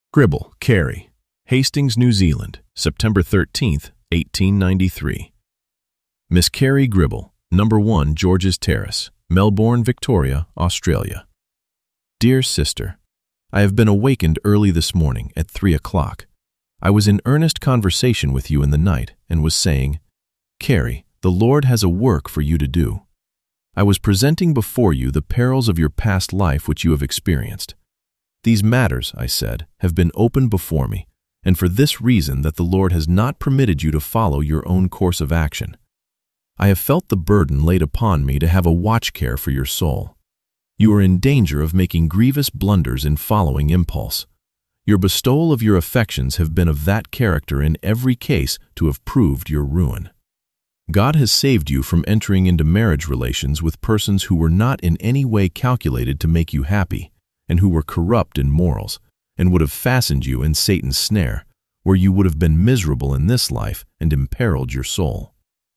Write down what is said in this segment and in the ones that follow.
Gribble, Carrie. Hastings, New Zealand, September 13th, 1893. Miss Carrie Gribble, number 1 George's Terrace, Melbourne, Victoria, Australia. Dear Sister, I have been awakened early this morning at 3 o'clock. I was in earnest conversation with you in the night and was saying, Carrie, the Lord has a work for you to do. I was presenting before you the perils of your past life which you have experienced. These matters, I said, have been opened before me, and for this reason that the Lord has not permitted you to follow your own course of action. I have felt the burden laid upon me to have a watch care for your soul. You are in danger of making grievous blunders in following impulse. Your bestowal of your affections have been of that character in every case to have proved your ruin. God has saved you from entering into marriage relations with persons who were not in any way calculated to make you happy, and who were corrupt in morals, and would have fastened you in Satan's snare, where you would have been miserable in this life and imperiled your soul.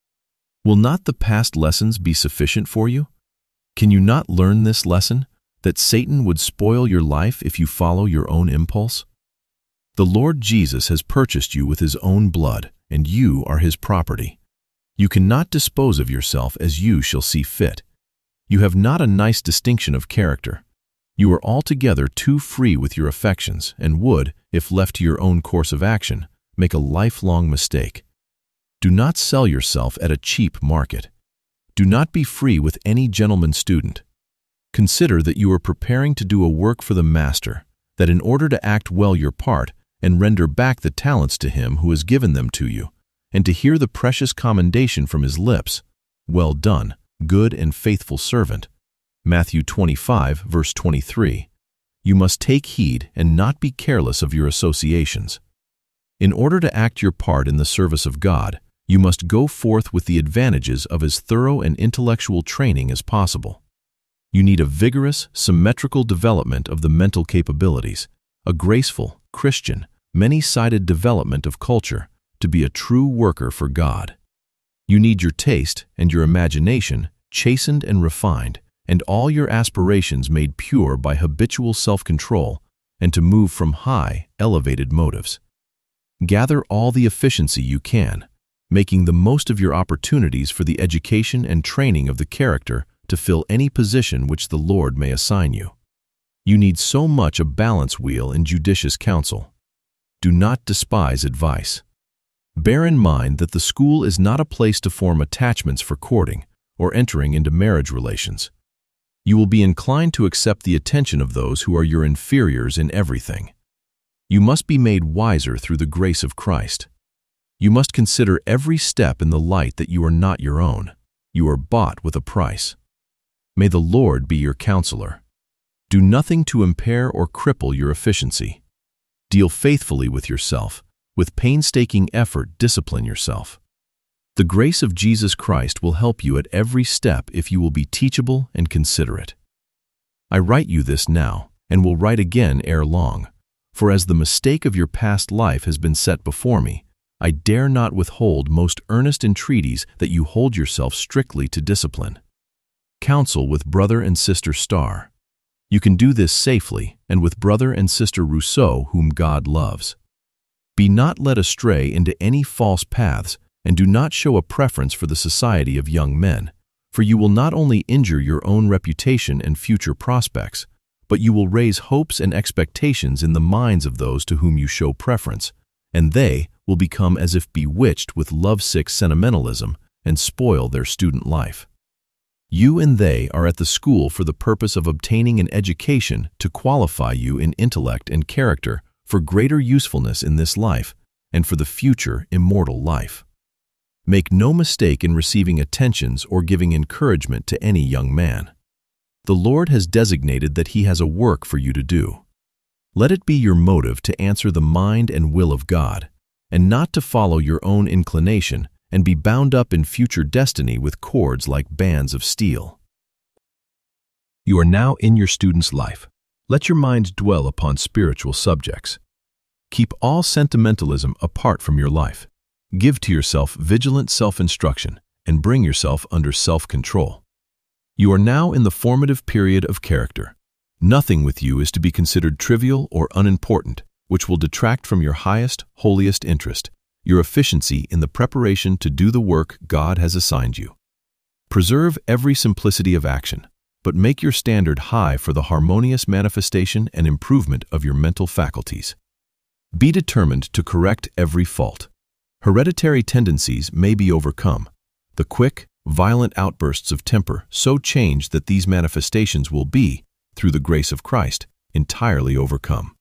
Will not the past lessons be sufficient for you? Can you not learn this lesson, that Satan would spoil your life if you follow your own impulse? The Lord Jesus has purchased you with his own blood, and you are his property. You cannot dispose of yourself as you shall see fit. You have not a nice distinction of character. You are altogether too free with your affections and would, if left to your own course of action, make a lifelong mistake. Do not sell yourself at a cheap market. Do not be free with any gentleman student. Consider that you are preparing to do a work for the Master, that in order to act well your part and render back the talents to him who has given them to you, and to hear the precious commendation from his lips, "Well done, good and faithful servant," Matthew 25, verse 23, you must take heed and not be careless of your associations. In order to act your part in the service of God, you must go forth with the advantages of as thorough and intellectual training as possible. You need a vigorous, symmetrical development of the mental capabilities, a graceful, Christian, many-sided development of culture to be a true worker for God. You need your taste and your imagination chastened and refined, and all your aspirations made pure by habitual self-control, and to move from high, elevated motives. Gather all the efficiency you can, making the most of your opportunities for the education and training of the character to fill any position which the Lord may assign you. You need so much a balance wheel in judicious counsel. Do not despise advice. Bear in mind that the school is not a place to form attachments for courting or entering into marriage relations. You will be inclined to accept the attention of those who are your inferiors in everything. You must be made wiser through the grace of Christ. You must consider every step in the light that you are not your own. You are bought with a price. May the Lord be your counselor. Do nothing to impair or cripple your efficiency. Deal faithfully with yourself. With painstaking effort, discipline yourself. The grace of Jesus Christ will help you at every step if you will be teachable and considerate. I write you this now, and will write again ere long, for as the mistake of your past life has been set before me, I dare not withhold most earnest entreaties that you hold yourself strictly to discipline. Counsel with brother and sister Starr. You can do this safely, and with brother and sister Rousseau, whom God loves. Be not led astray into any false paths, and do not show a preference for the society of young men, for you will not only injure your own reputation and future prospects, but you will raise hopes and expectations in the minds of those to whom you show preference, and they will become as if bewitched with lovesick sentimentalism and spoil their student life. You and they are at the school for the purpose of obtaining an education to qualify you in intellect and character for greater usefulness in this life and for the future immortal life. Make no mistake in receiving attentions or giving encouragement to any young man. The Lord has designated that he has a work for you to do. Let it be your motive to answer the mind and will of God, and not to follow your own inclination and be bound up in future destiny with cords like bands of steel. You are now in your student's life. Let your mind dwell upon spiritual subjects. Keep all sentimentalism apart from your life. Give to yourself vigilant self-instruction and bring yourself under self-control. You are now in the formative period of character. Nothing with you is to be considered trivial or unimportant, which will detract from your highest, holiest interest, your efficiency in the preparation to do the work God has assigned you. Preserve every simplicity of action, but make your standard high for the harmonious manifestation and improvement of your mental faculties. Be determined to correct every fault. Hereditary tendencies may be overcome. The quick, violent outbursts of temper so change that these manifestations will be, through the grace of Christ, entirely overcome.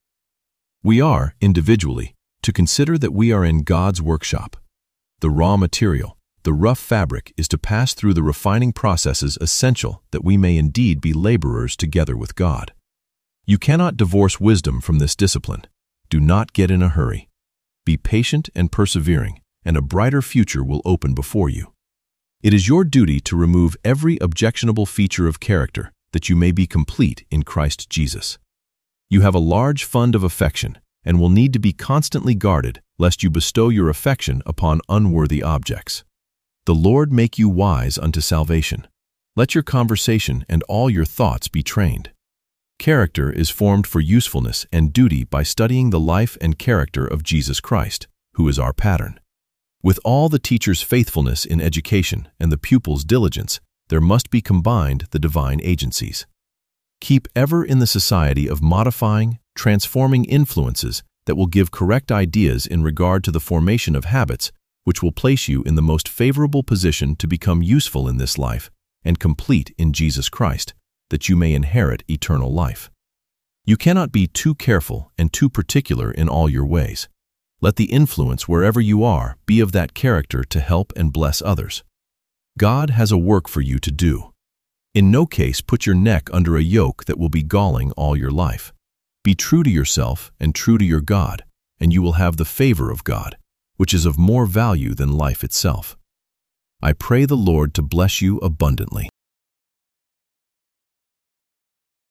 We are, individually, to consider that we are in God's workshop. The raw material, the rough fabric, is to pass through the refining processes essential that we may indeed be laborers together with God. You cannot divorce wisdom from this discipline. Do not get in a hurry. Be patient and persevering, and a brighter future will open before you. It is your duty to remove every objectionable feature of character that you may be complete in Christ Jesus. You have a large fund of affection and will need to be constantly guarded lest you bestow your affection upon unworthy objects. The Lord make you wise unto salvation. Let your conversation and all your thoughts be trained. Character is formed for usefulness and duty by studying the life and character of Jesus Christ, who is our pattern. With all the teacher's faithfulness in education and the pupil's diligence, there must be combined the divine agencies. Keep ever in the society of modifying, transforming influences that will give correct ideas in regard to the formation of habits which will place you in the most favorable position to become useful in this life and complete in Jesus Christ, that you may inherit eternal life. You cannot be too careful and too particular in all your ways. Let the influence wherever you are be of that character to help and bless others. God has a work for you to do. In no case put your neck under a yoke that will be galling all your life. Be true to yourself and true to your God, and you will have the favor of God, which is of more value than life itself. I pray the Lord to bless you abundantly.